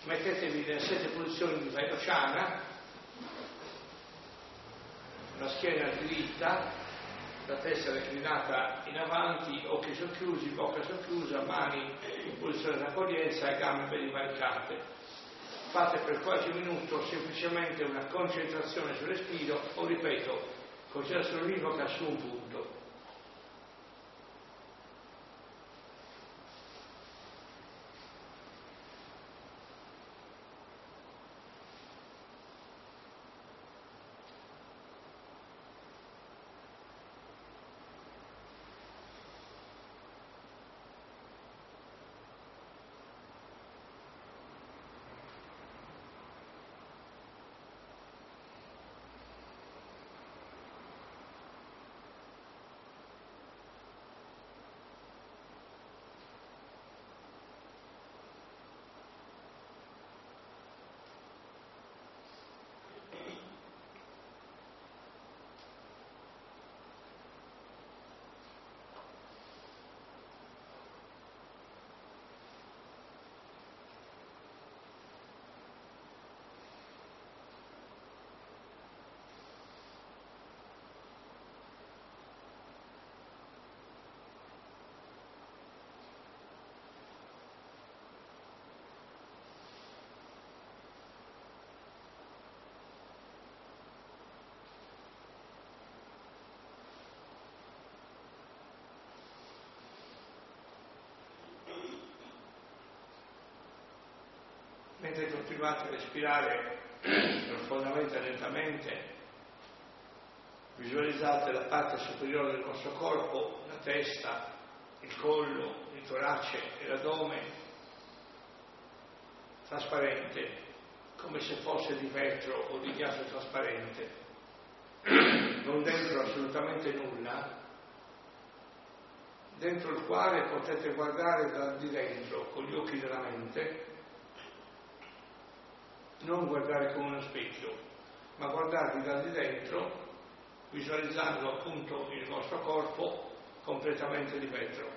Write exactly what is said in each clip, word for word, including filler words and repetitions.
mettetevi nelle sette posizioni di Vairochana, la schiena diritta, la testa reclinata in avanti, occhi socchiusi, bocca socchiusa, mani in posizione di accoglienza e gambe divaricate. Fate per qualche minuto semplicemente una concentrazione sul respiro, o ripeto, concentrazione univoca su un punto. Mentre continuate a respirare profondamente e lentamente, visualizzate la parte superiore del vostro corpo, la testa, il collo, il torace e l'addome trasparente, come se fosse di vetro o di ghiaccio trasparente, non dentro assolutamente nulla, dentro il quale potete guardare da di dentro con gli occhi della mente. Non guardare come uno specchio, ma guardarvi da di dentro, visualizzando appunto il vostro corpo completamente di vetro.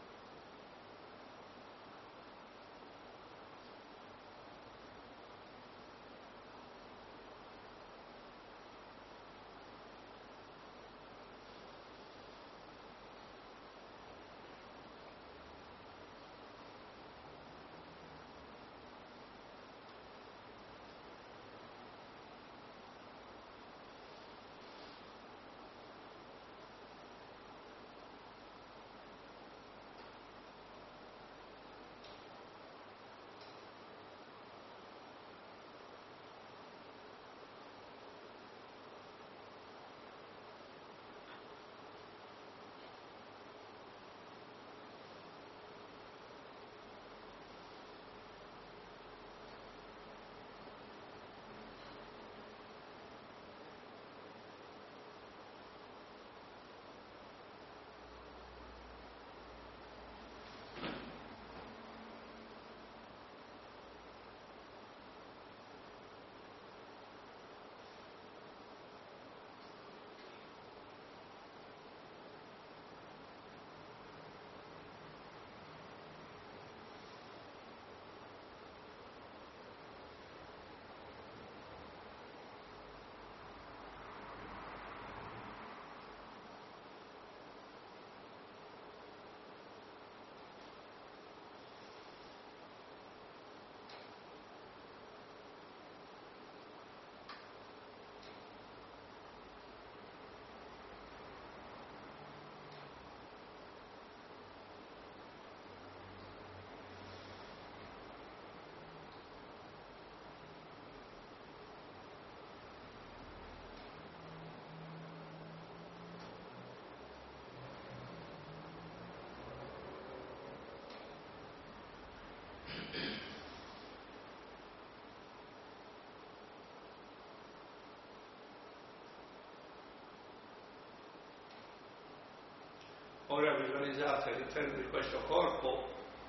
Ora visualizzate all'interno di questo corpo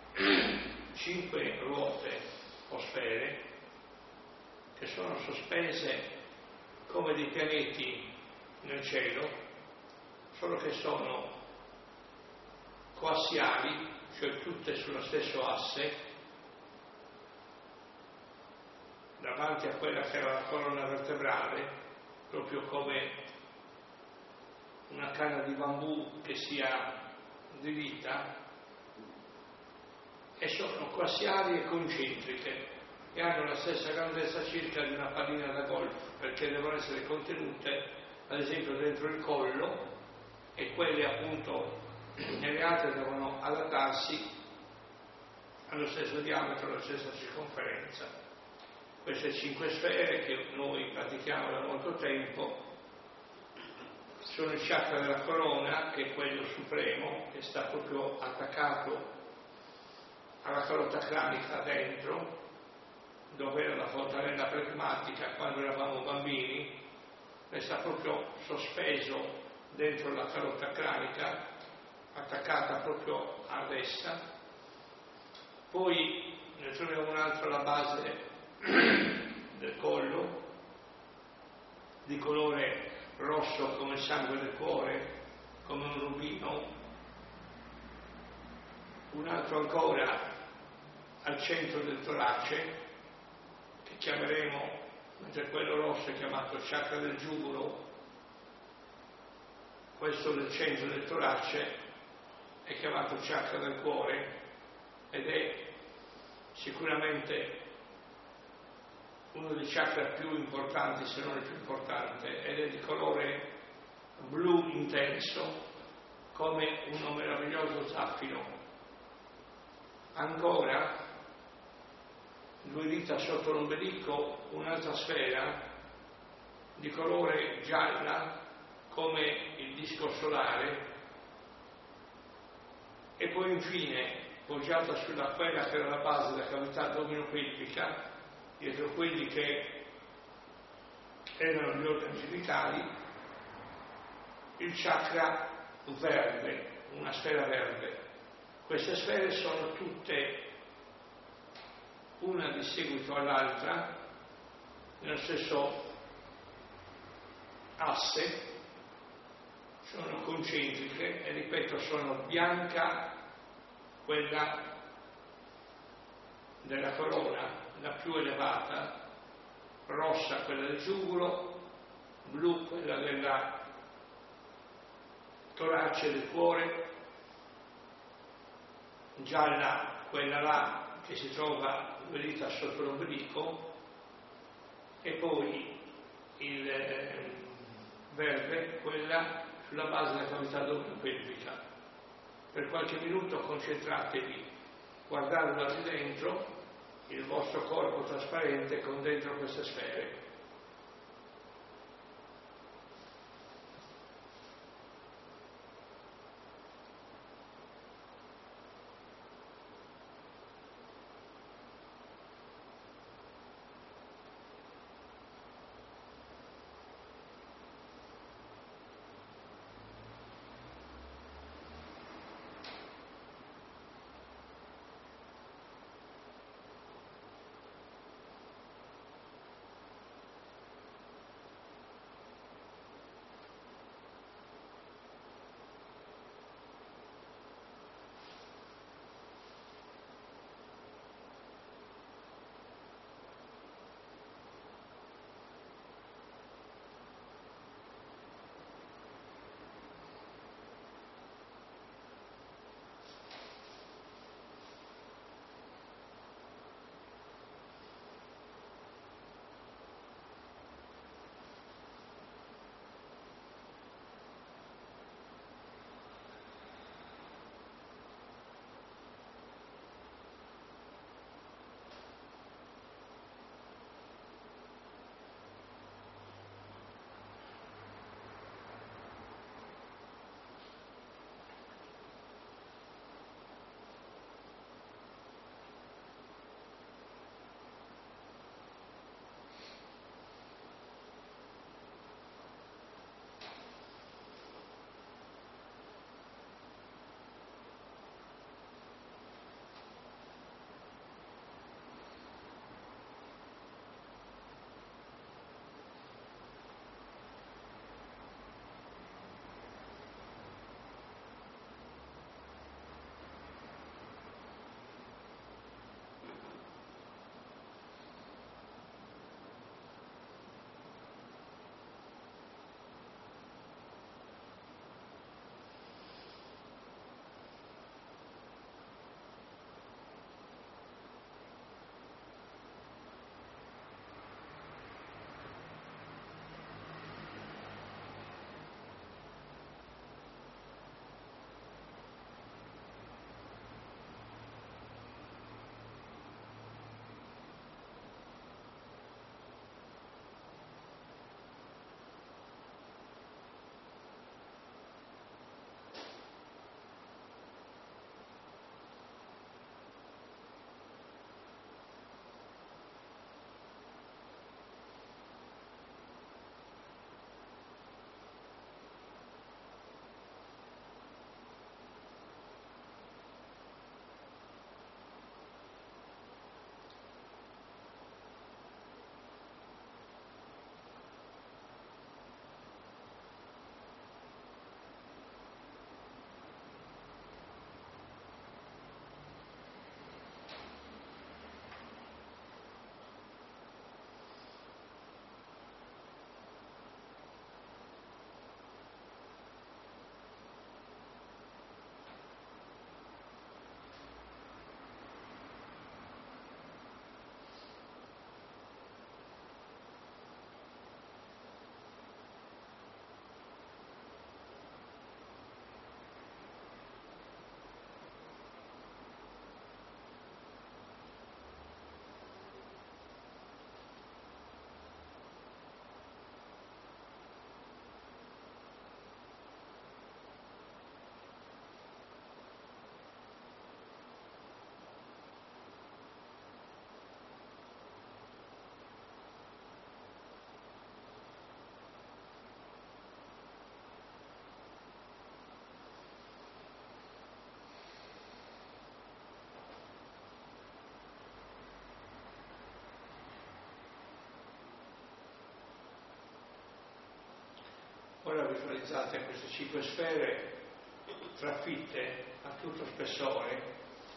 cinque ruote o sfere che sono sospese come dei pianeti nel cielo, solo che sono coassiali, cioè tutte sullo stesso asse, davanti a quella che era la colonna vertebrale, proprio come una canna di bambù che sia diritta, e sono quasiali e concentriche e hanno la stessa grandezza circa di una pallina da golf, perché devono essere contenute ad esempio dentro il collo, e quelle appunto nelle altre devono adattarsi allo stesso diametro, alla stessa circonferenza. Queste cinque sfere che noi pratichiamo da molto tempo sono il chakra della corona, che è quello supremo, che sta proprio attaccato alla calotta cranica dentro, dove era la fontanella plasmatica quando eravamo bambini, e sta proprio sospeso dentro la calotta cranica, attaccata proprio ad essa. Poi ne troviamo un altro alla base del collo, di colore rosso come il sangue del cuore, come un rubino. Un altro ancora al centro del torace, che chiameremo, mentre quello rosso è chiamato chakra del giugolo, questo del centro del torace è chiamato chakra del cuore, ed è sicuramente uno dei chakra più importanti, se non il più importante, ed è di colore blu intenso, come uno meraviglioso zaffiro. Ancora, due dita sotto l'ombelico, un'altra sfera di colore gialla come il disco solare, e poi infine poggiata sulla quella che era la base della cavità addominopelvica, dietro quelli che erano gli organi genitali, il chakra verde, una sfera verde. Queste sfere sono tutte una di seguito all'altra, nello stesso asse, sono concentriche e ripeto, sono bianca quella della corona, la più elevata, rossa quella del giugolo, blu quella della torace del cuore, gialla quella là che si trova due dita sotto l'ombelico, e poi il eh, verde quella sulla base della cavità addominopelvica. Per qualche minuto concentratevi, guardate da dentro il vostro corpo trasparente con dentro queste sfere. ora visualizzate queste cinque sfere trafitte a tutto spessore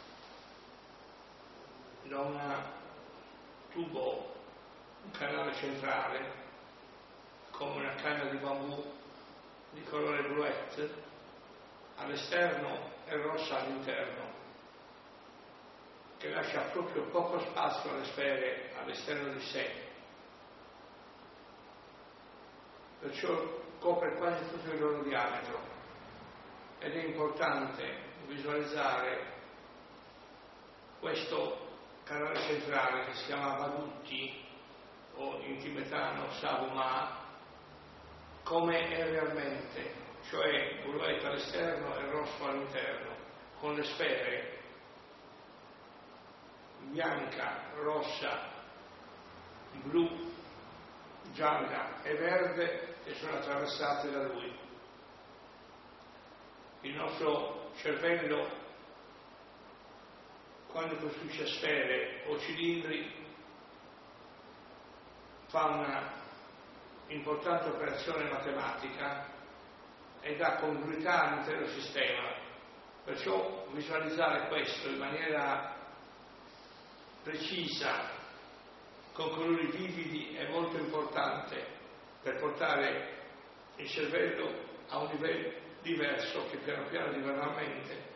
da un tubo, un canale centrale, come una canna di bambù di colore bluette, all'esterno e rossa all'interno, che lascia proprio poco spazio alle sfere all'esterno di sé. Perciò copre quasi tutto il loro diametro ed è importante visualizzare questo canale centrale che si chiama Vadutti o in tibetano Savuma come è realmente, cioè bluetto all'esterno e rosso all'interno, con le sfere bianca, rossa, blu, gialla e verde che sono attraversate da lui. Il nostro cervello, quando costruisce sfere o cilindri, fa una importante operazione matematica e dà congruità all'intero sistema. Perciò visualizzare questo in maniera precisa, con colori vividi, è molto importante per portare il cervello a un livello diverso che piano piano diverrà mente.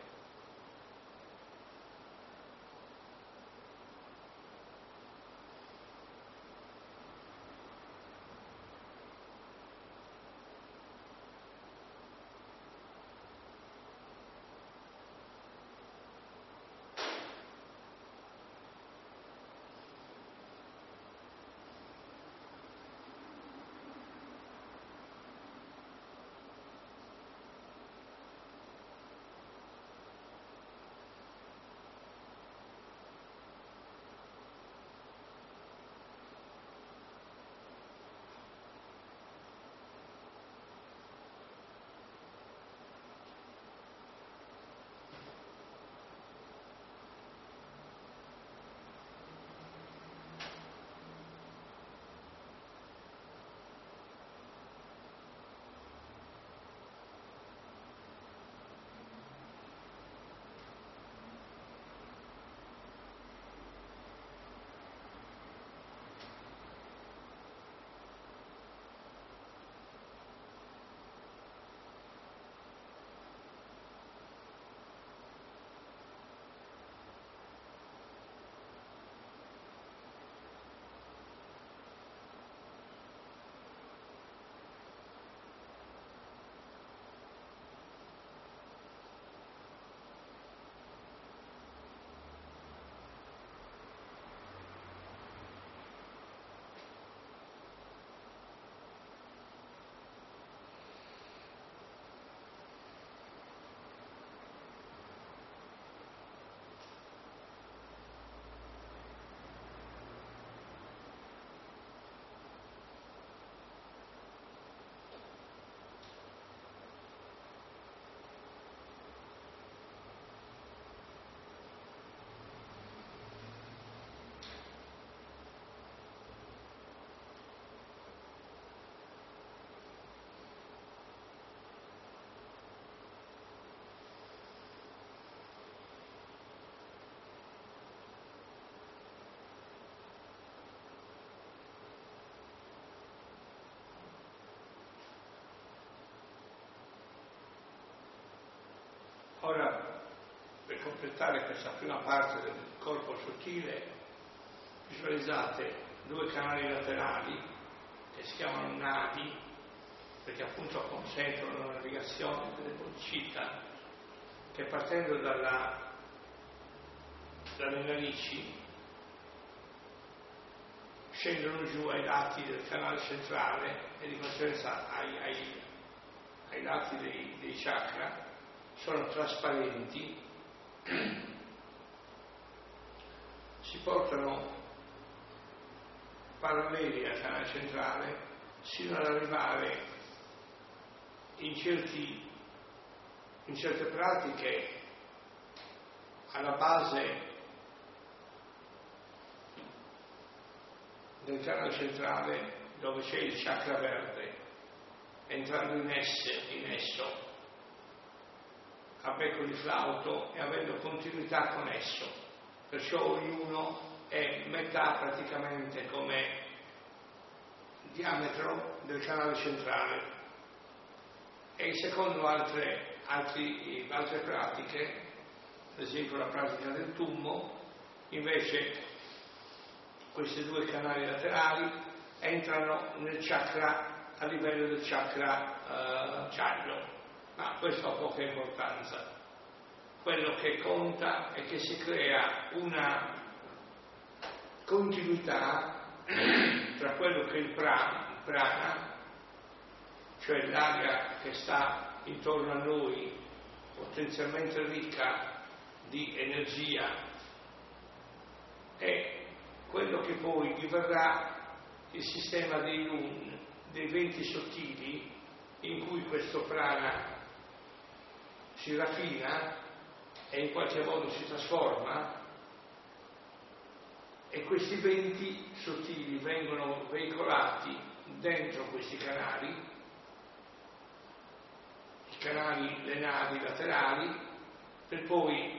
Ora, per completare questa prima parte del corpo sottile, visualizzate due canali laterali che si chiamano nadi, perché appunto consentono la navigazione delle bodhicitta, che partendo dalla, dalle narici scendono giù ai lati del canale centrale e di conseguenza ai, ai, ai lati dei, dei chakra, sono trasparenti, si portano paralleli al canale centrale sino ad arrivare in, certi, in certe pratiche alla base del canale centrale, dove c'è il chakra verde, entrando in, esse, in esso a becco di flauto e avendo continuità con esso, perciò ognuno è metà praticamente come diametro del canale centrale. E secondo altre, altri, altre pratiche, ad esempio la pratica del tummo, invece questi due canali laterali entrano nel chakra a livello del chakra eh, giallo, ma questo ha poca importanza. Quello che conta è che si crea una continuità tra quello che è il prana, il prana, cioè l'aria che sta intorno a noi, potenzialmente ricca di energia, e quello che poi diverrà il sistema dei lun, dei venti sottili, in cui questo prana si raffina e in qualche modo si trasforma, e questi venti sottili vengono veicolati dentro questi canali, i canali, le navi laterali, per poi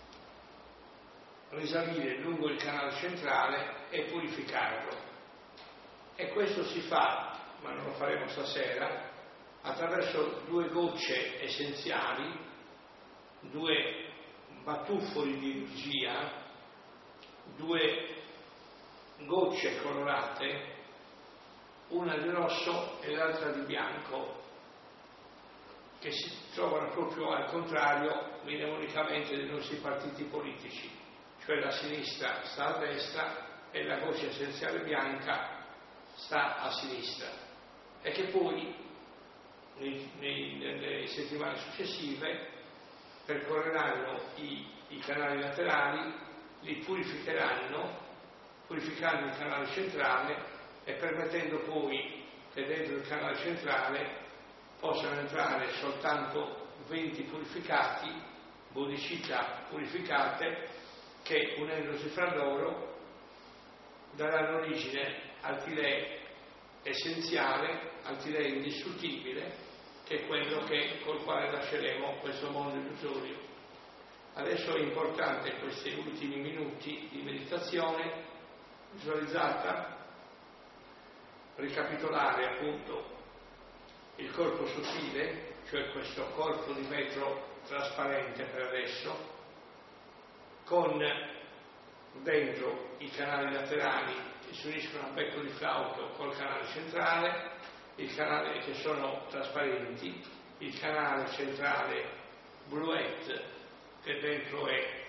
risalire lungo il canale centrale e purificarlo. E questo si fa, ma non lo faremo stasera, attraverso due gocce essenziali, due batuffoli di energia, due gocce colorate, una di rosso e l'altra di bianco, che si trovano proprio al contrario mnemonicamente dei nostri partiti politici, cioè la sinistra sta a destra e la goccia essenziale bianca sta a sinistra, e che poi nei, nei, nelle settimane successive percorreranno i, i canali laterali, li purificheranno, purificando il canale centrale e permettendo poi che dentro il canale centrale possano entrare soltanto venti purificati, bodhicitta purificate, che unendosi fra loro daranno origine al Tilè essenziale, al Tilè indistruttibile, che è quello che, col quale lasceremo questo mondo illusorio. Adesso è importante, questi ultimi minuti di meditazione visualizzata, ricapitolare appunto il corpo sottile, cioè questo corpo di vetro trasparente per adesso, con dentro i canali laterali che si uniscono a becco di flauto col canale centrale, il canale che sono trasparenti, il canale centrale bluette che dentro è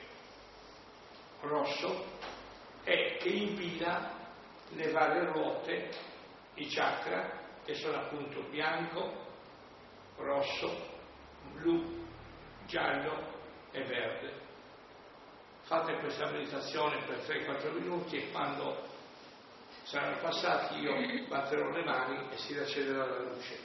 rosso e che impila le varie ruote, i chakra, che sono appunto bianco, rosso, blu, giallo e verde. Fate questa meditazione per tre quattro minuti e quando saranno passati io batterò le mani e si riaccederà la luce.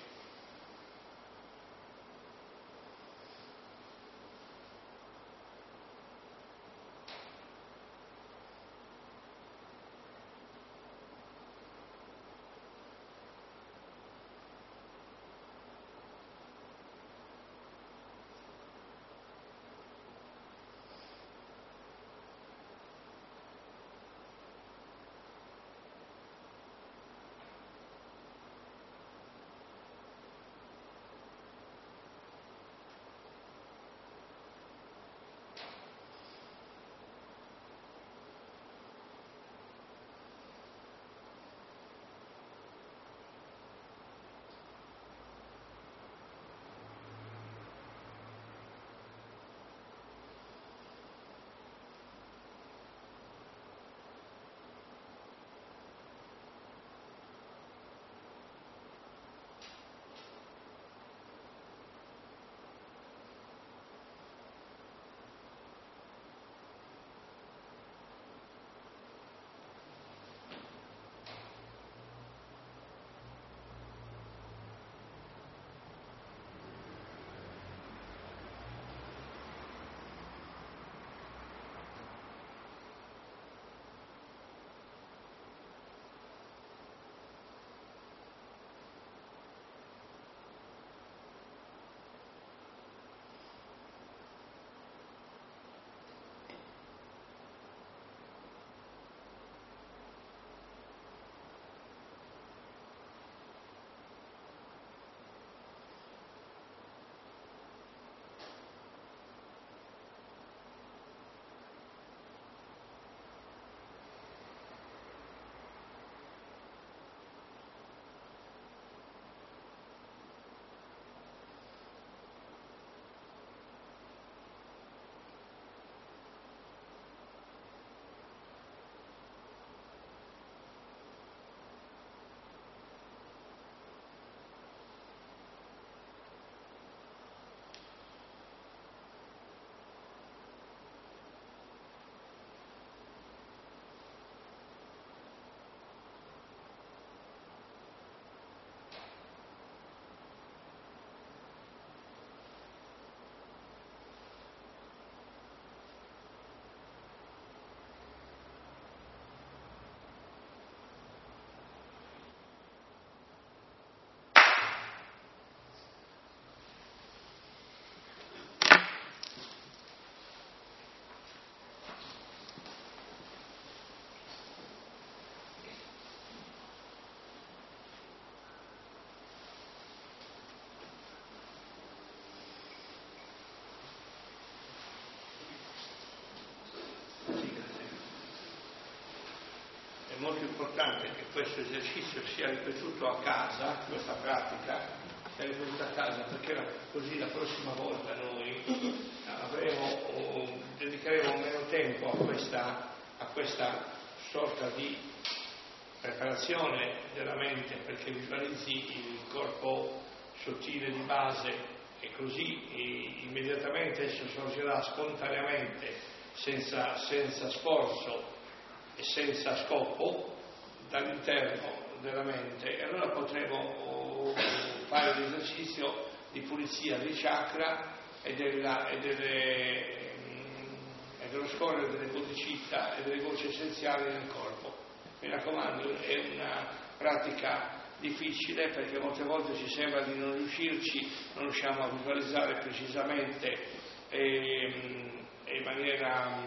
è molto importante che questo esercizio sia ripetuto a casa, questa pratica sia ripetuta a casa, perché così la prossima volta noi avremo, dedicheremo meno tempo a questa, a questa sorta di preparazione della mente, perché visualizzi il corpo sottile di base e così immediatamente esso sorgerà spontaneamente, senza, senza sforzo e senza scopo dall'interno della mente, e allora potremo fare l'esercizio di pulizia dei chakra e, della, e, delle, e dello scorrere delle bodhicitta e delle gocce essenziali nel corpo. Mi raccomando, è una pratica difficile perché molte volte ci sembra di non riuscirci, non riusciamo a visualizzare precisamente e, e in maniera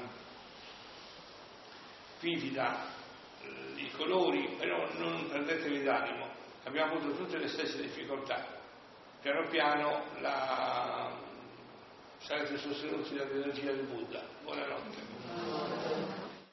vivida i colori, però non perdetevi d'animo, abbiamo avuto tutte le stesse difficoltà. Piano piano la... sarete sostenuti dall'energia del Buddha. Buonanotte.